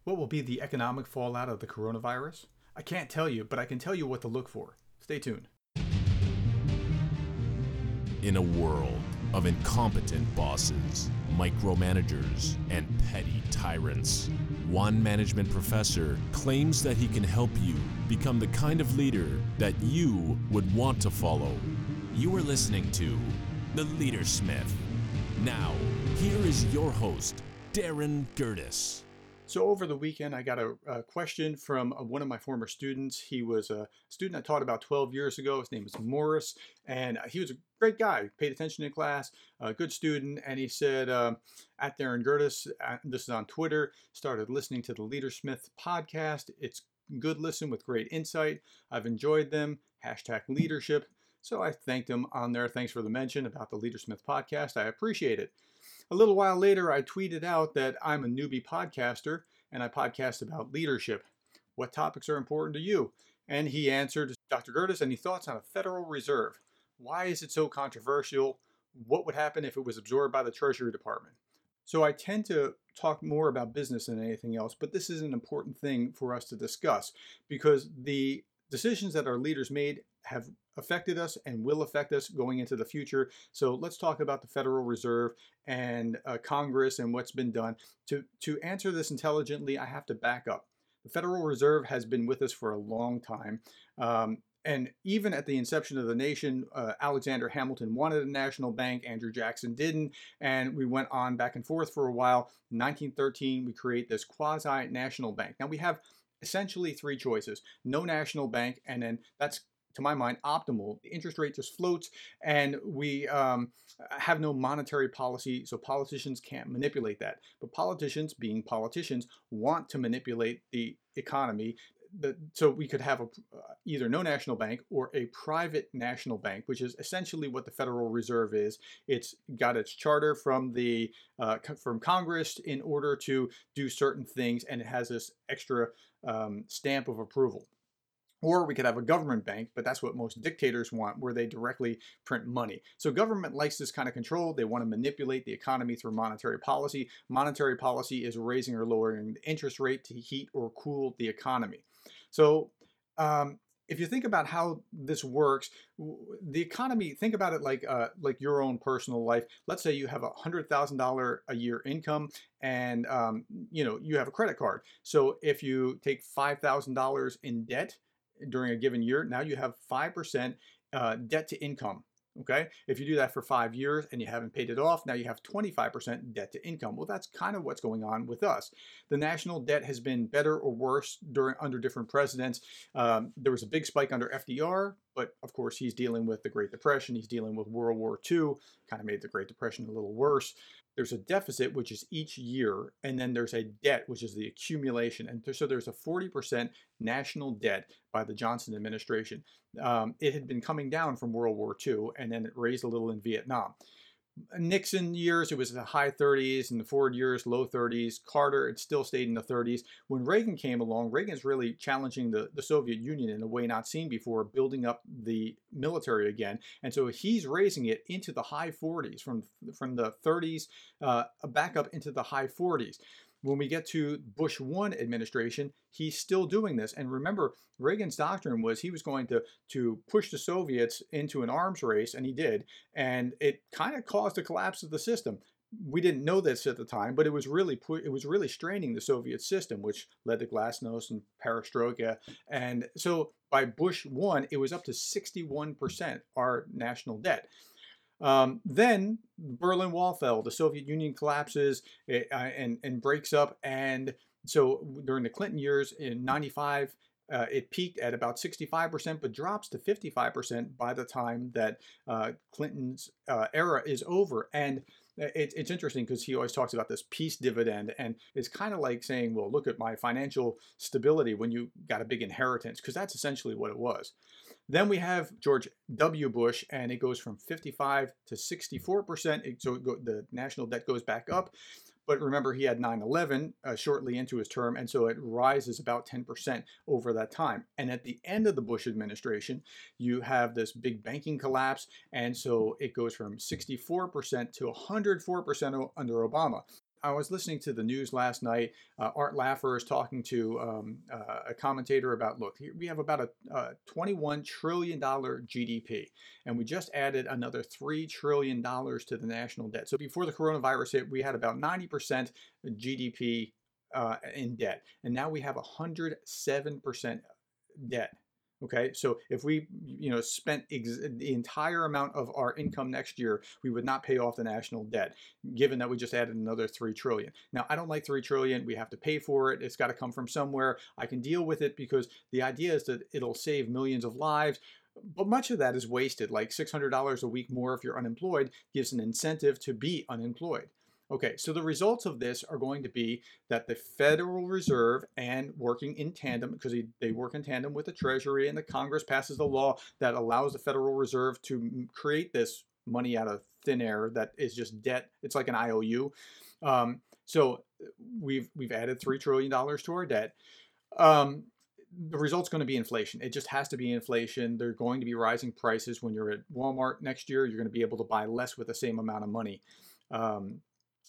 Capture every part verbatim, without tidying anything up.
What will be the economic fallout of the coronavirus? I can't tell you, but I can tell you what to look for. Stay tuned. In a world of incompetent bosses, micromanagers, and petty tyrants, one management professor claims that he can help you become the kind of leader that you would want to follow. You are listening to The Leadersmith. Now, here is your host, Darren Gertis. So over the weekend, I got a, a question from one of my former students. He was a student I taught about twelve years ago. His name was Morris, and he was a great guy, paid attention in class, a good student. And he said, um, at Darren Gertis, uh, this is on Twitter, started listening to the Leadersmith podcast. It's good listen with great insight. I've enjoyed them. Hashtag leadership. So I thanked him on there. Thanks for the mention about the Leadersmith podcast. I appreciate it. A little while later, I tweeted out that I'm a newbie podcaster and I podcast about leadership. What topics are important to you? And he answered, Doctor Gertis, any thoughts on a Federal Reserve? Why is it so controversial? What would happen if it was absorbed by the Treasury Department? So I tend to talk more about business than anything else, but this is an important thing for us to discuss because the decisions that our leaders made have affected us and will affect us going into the future. So let's talk about the Federal Reserve and uh, Congress and what's been done. To, to answer this intelligently, I have to back up. The Federal Reserve has been with us for a long time. Um, and even at the inception of the nation, uh, Alexander Hamilton wanted a national bank, Andrew Jackson didn't, and we went on back and forth for a while. In nineteen thirteen, we create this quasi-national bank. Now we have essentially three choices. No national bank, and then that's, to my mind, optimal. The interest rate just floats, and we um, have no monetary policy, so politicians can't manipulate that. But politicians, being politicians, want to manipulate the economy. The, so we could have a, uh, either no national bank or a private national bank, which is essentially what the Federal Reserve is. It's got its charter from the uh, from Congress in order to do certain things, and it has this extra um, stamp of approval. Or we could have a government bank, but that's what most dictators want, where they directly print money. So government likes this kind of control. They want to manipulate the economy through monetary policy. Monetary policy is raising or lowering the interest rate to heat or cool the economy. So um, if you think about how this works, the economy, think about it like uh, like your own personal life. Let's say you have a one hundred thousand dollars a year income and um, you know you have a credit card. So if you take five thousand dollars in debt during a given year, now you have five percent uh, debt to income. Okay, if you do that for five years and you haven't paid it off, now you have twenty-five percent debt to income. Well, that's kind of what's going on with us. The national debt has been better or worse during under different presidents. Um, there was a big spike under F D R, but of course he's dealing with the Great Depression. He's dealing with World War Two, kind of made the Great Depression a little worse. There's a deficit, which is each year, and then there's a debt, which is the accumulation. And so there's a forty percent national debt by the Johnson administration. Um, it had been coming down from World War Two, and then it raised a little in Vietnam. Nixon years, it was the high thirties, and the Ford years, low thirties. Carter, it still stayed in the thirties. When Reagan came along, Reagan's really challenging the, the Soviet Union in a way not seen before, building up the military again. And so he's raising it into the high forties, from, from the thirties uh, back up into the high forties. When we get to Bush one administration, he's still doing this. And remember, Reagan's doctrine was he was going to, to push the Soviets into an arms race, and he did. And it kind of caused the collapse of the system. We didn't know this at the time, but it was really pu- it was really straining the Soviet system, which led to Glasnost and Perestroika. And so by Bush one, it was up to sixty-one percent our national debt. Um, then Berlin Wall fell, the Soviet Union collapses it, uh, and, and breaks up. And so during the Clinton years in ninety-five, uh, it peaked at about sixty-five percent, but drops to fifty-five percent by the time that uh, Clinton's uh, era is over. And it, it's interesting because he always talks about this peace dividend, and it's kind of like saying, well, look at my financial stability when you got a big inheritance, because that's essentially what it was. Then we have George W. Bush, and it goes from fifty-five to sixty-four percent. It, so it go, the national debt goes back up. But remember, he had nine eleven uh, shortly into his term, and so it rises about ten percent over that time. And at the end of the Bush administration, you have this big banking collapse, and so it goes from sixty-four percent to one hundred four percent under Obama. I was listening to the news last night. Uh, Art Laffer is talking to um, uh, a commentator about, look, here we have about a uh, twenty-one trillion dollars G D P, and we just added another three trillion dollars to the national debt. So before the coronavirus hit, we had about ninety percent G D P uh, in debt, and now we have one hundred seven percent debt. Okay, so if we, you know, spent ex- the entire amount of our income next year, we would not pay off the national debt, given that we just added another three trillion. Now, I don't like three trillion. We have to pay for it. It's got to come from somewhere. I can deal with it because the idea is that it'll save millions of lives. But much of that is wasted. Like six hundred dollars a week more if you're unemployed gives an incentive to be unemployed. Okay, so the results of this are going to be that the Federal Reserve, and working in tandem, because they work in tandem with the Treasury, and the Congress passes the law that allows the Federal Reserve to create this money out of thin air that is just debt. It's like an I O U. Um, so we've we've added three trillion dollars to our debt. Um, the result's going to be inflation. It just has to be inflation. They're going to be rising prices. When you're at Walmart next year, you're going to be able to buy less with the same amount of money. Um,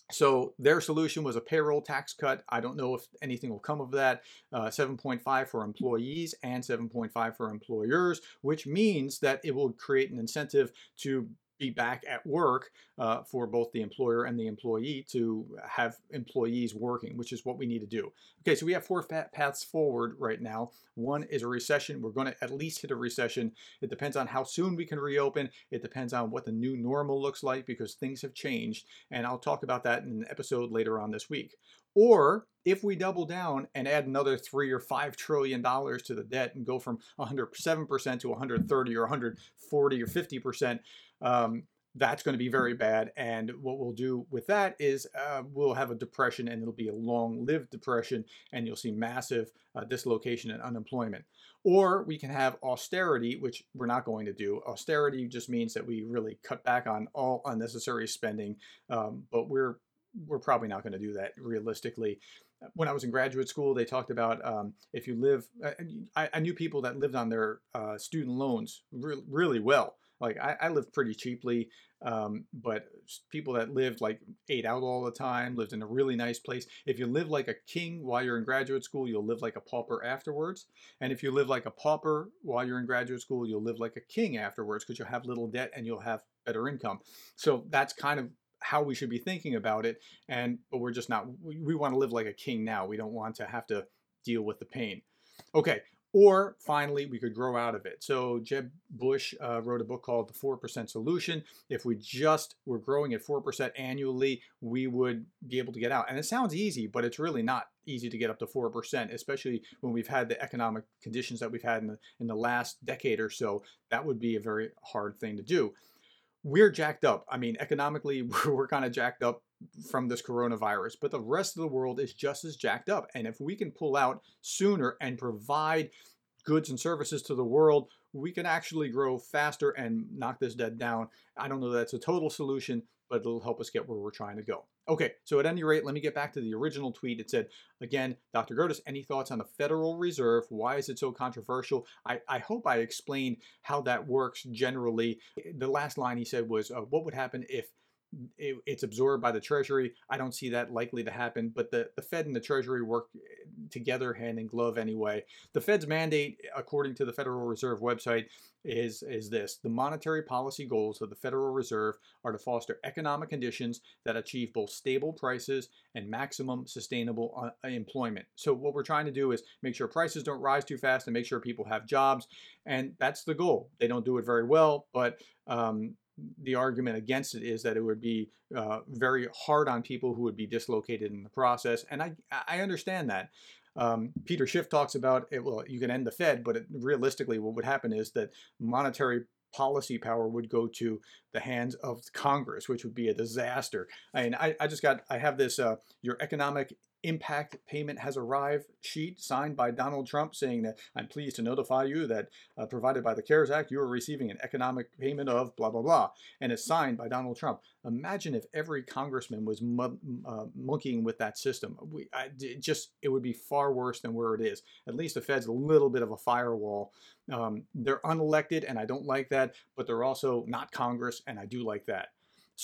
So their solution was a payroll tax cut. I don't know if anything will come of that. Uh, seven point five for employees and seven point five for employers, which means that it will create an incentive to be back at work uh, for both the employer and the employee to have employees working, which is what we need to do. Okay, so we have four paths forward right now. One is a recession. We're going to at least hit a recession. It depends on how soon we can reopen. It depends on what the new normal looks like because things have changed. And I'll talk about that in an episode later on this week. Or if we double down and add another three or five trillion dollars to the debt and go from one hundred seven percent to one hundred thirty or one hundred forty or fifty percent, um, that's going to be very bad. And what we'll do with that is uh, we'll have a depression, and it'll be a long-lived depression, and you'll see massive uh, dislocation and unemployment. Or we can have austerity, which we're not going to do. Austerity just means that we really cut back on all unnecessary spending, um, but we're we're probably not going to do that realistically. When I was in graduate school, they talked about um, if you live, I, I knew people that lived on their uh, student loans re- really well. Like I, I lived pretty cheaply, um, but people that lived like ate out all the time, lived in a really nice place. If you live like a king while you're in graduate school, you'll live like a pauper afterwards. And if you live like a pauper while you're in graduate school, you'll live like a king afterwards because you'll have little debt and you'll have better income. So that's kind of how we should be thinking about it. And but we're just not, we, we want to live like a king now. We don't want to have to deal with the pain. Okay. Or finally, we could grow out of it. So Jeb Bush uh, wrote a book called The four percent Solution. If we just were growing at four percent annually, we would be able to get out. And it sounds easy, but it's really not easy to get up to four percent, especially when we've had the economic conditions that we've had in the, in the last decade or so. That would be a very hard thing to do. We're jacked up. I mean, economically, we're kind of jacked up from this coronavirus, but the rest of the world is just as jacked up. And if we can pull out sooner and provide goods and services to the world, we can actually grow faster and knock this debt down. I don't know that that's a total solution, but it'll help us get where we're trying to go. Okay, so at any rate, let me get back to the original tweet. It said, again, Doctor Gerdes, any thoughts on the Federal Reserve? Why is it so controversial? I, I hope I explained how that works generally. The last line he said was, uh, what would happen if it, it's absorbed by the Treasury? I don't see that likely to happen, but the, the Fed and the Treasury work together hand in glove anyway. The Fed's mandate, according to the Federal Reserve website, is, is this. The monetary policy goals of the Federal Reserve are to foster economic conditions that achieve both stable prices and maximum sustainable uh, employment. So what we're trying to do is make sure prices don't rise too fast and make sure people have jobs. And that's the goal. They don't do it very well, but um, the argument against it is that it would be uh, very hard on people who would be dislocated in the process. And I, I understand that. Um, Peter Schiff talks about it. Well, you can end the Fed, but it, realistically, what would happen is that monetary policy power would go to the hands of Congress, which would be a disaster. I mean, I, I just got, I have this, uh, your economic impact payment has arrived sheet signed by Donald Trump saying that I'm pleased to notify you that uh, provided by the CARES Act, you are receiving an economic payment of blah, blah, blah. And it's signed by Donald Trump. Imagine if every congressman was mu- uh, monkeying with that system. We, I, it just, it would be far worse than where it is. At least the Fed's a little bit of a firewall. Um, they're unelected, and I don't like that, but they're also not Congress, and I do like that. So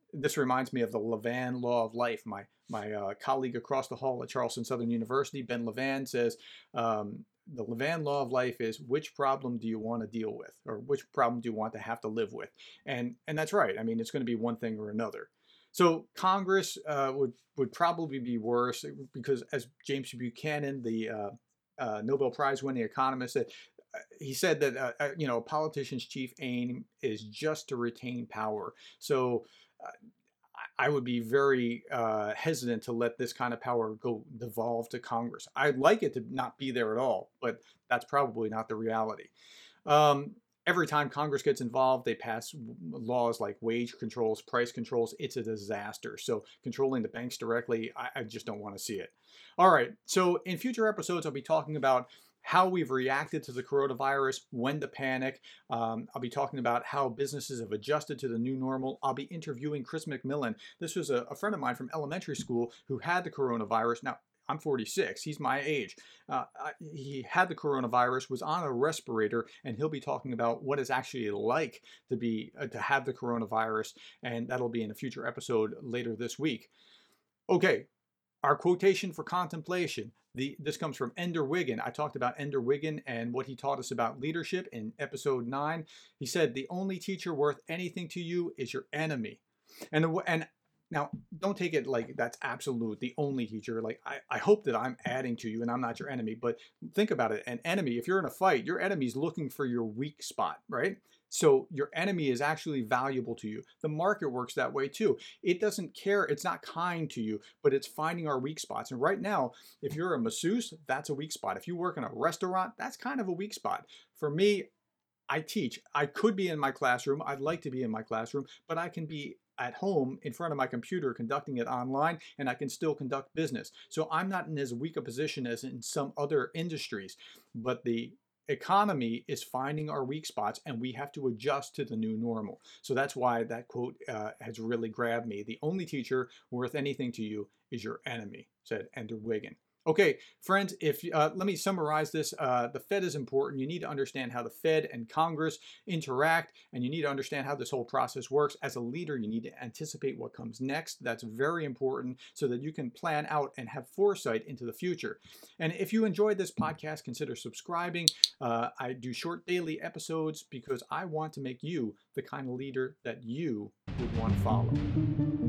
This reminds me of the Levan Law of Life. My my uh, colleague across the hall at Charleston Southern University, Ben Levan, says um, the Levan Law of Life is, which problem do you want to deal with, or which problem do you want to have to live with? And and that's right. I mean, it's going to be one thing or another. So Congress uh, would would probably be worse because, as James Buchanan, the uh, uh, Nobel Prize winning economist, said, he said that uh, uh, you know, a politician's chief aim is just to retain power. So uh, I would be very uh, hesitant to let this kind of power go devolve to Congress. I'd like it to not be there at all, but that's probably not the reality. Um, every time Congress gets involved, they pass laws like wage controls, price controls. It's a disaster. So controlling the banks directly, I, I just don't want to see it. All right. So in future episodes, I'll be talking about how we've reacted to the coronavirus, when to panic. Um, I'll be talking about how businesses have adjusted to the new normal. I'll be interviewing Chris McMillan. This was a, a friend of mine from elementary school who had the coronavirus. Now, I'm forty-six. He's my age. Uh, he had the coronavirus, was on a respirator, and he'll be talking about what it's actually like to be uh, to have the coronavirus, and that'll be in a future episode later this week. Okay, our quotation for contemplation. The, this comes from Ender Wiggin. I talked about Ender Wiggin and what he taught us about leadership in episode nine. He said, the only teacher worth anything to you is your enemy. And, and now, don't take it like that's absolute, the only teacher. Like, I, I hope that I'm adding to you and I'm not your enemy. But think about it. An enemy, if you're in a fight, your enemy's looking for your weak spot, right? So your enemy is actually valuable to you. The market works that way too. It doesn't care. It's not kind to you, but it's finding our weak spots. And right now, if you're a masseuse, that's a weak spot. If you work in a restaurant, that's kind of a weak spot. For me, I teach. I could be in my classroom. I'd like to be in my classroom, but I can be at home in front of my computer conducting it online, and I can still conduct business. So I'm not in as weak a position as in some other industries, but the economy is finding our weak spots, and we have to adjust to the new normal. So that's why that quote uh, has really grabbed me. The only teacher worth anything to you is your enemy, said Ender Wiggin. Okay, friends, if uh, let me summarize this. Uh, the Fed is important. You need to understand how the Fed and Congress interact, and you need to understand how this whole process works. As a leader, you need to anticipate what comes next. That's very important so that you can plan out and have foresight into the future. And if you enjoyed this podcast, consider subscribing. Uh, I do short daily episodes because I want to make you the kind of leader that you would want to follow.